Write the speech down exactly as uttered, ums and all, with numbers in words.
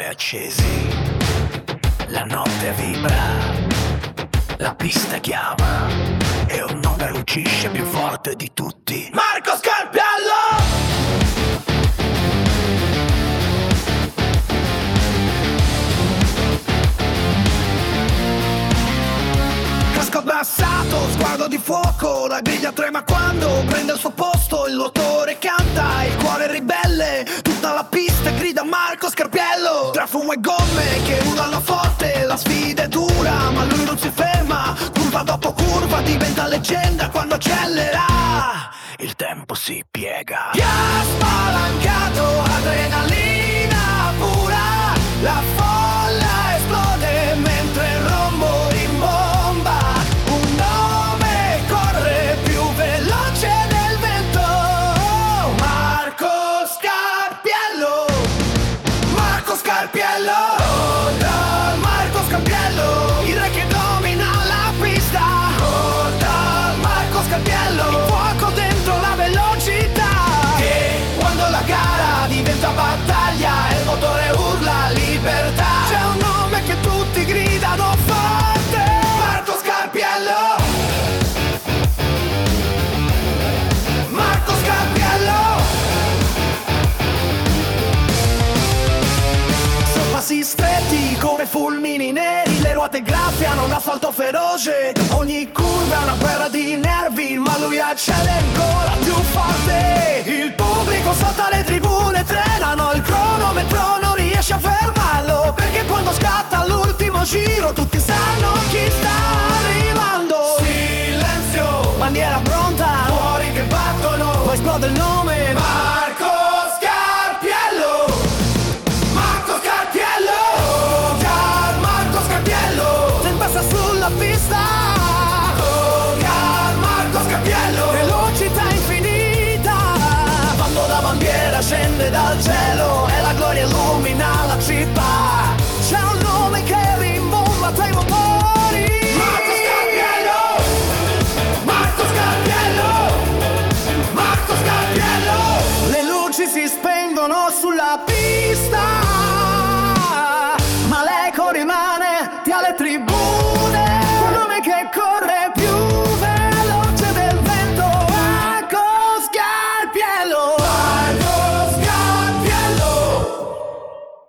accesi, la notte vibra, la pista chiama e un nome rugisce più forte di tutti. Marco Scarpiello! Casco abbassato, sguardo di fuoco, la griglia trema quando prende il suo posto, il motore canta, il cuore ribelle, tutta la pista grida Marco Scarpiello. Tra fumo e gomme che urlano forte, la sfida è dura ma lui non si ferma, curva dopo curva diventa leggenda quando accelera, il tempo si piega. Gas spalancato, adrenalina pura, la folla esplode mentre il rombo rimbomba, un nome corre più veloce del vento, Marco Scarpiello, Marco Scarpiello, oh, Marco Scarpiello, il re che domina la pista, oh, Marco Scarpiello, il fuoco dentro la velocità, e quando la gara diventa battaglia e il motore urla libertà, c'è un nome che tutti gridano forte, Marco Scarpiello, Marco Scarpiello. Sorpassi stretti come fulmini neri, le ruote graffiano un asfalto feroce, ogni curva è una guerra di nervi, ma lui accende ancora più forte, il pubblico salta le tribune, trenano, il cronometro non riesce a fermarlo, perché quando scatta l'ultimo giro tutti sanno chi sta arrivando. Silenzio, bandiera pronta, cuori che battono, poi esplode il nome Marco Scarpiello, Marco Scarpiello, oh, Car Marco Scarpiello, tempesta sulla pista, oh, Car Marco Scarpiello, velocità infinita, quando la bandiera scende dal cielo e la gloria illumina la città, c'è un nome che rimbomba tra i motori, Marco Scarpiello, Marco Scarpiello, Marco Scarpiello, le luci si spengono sulla pista.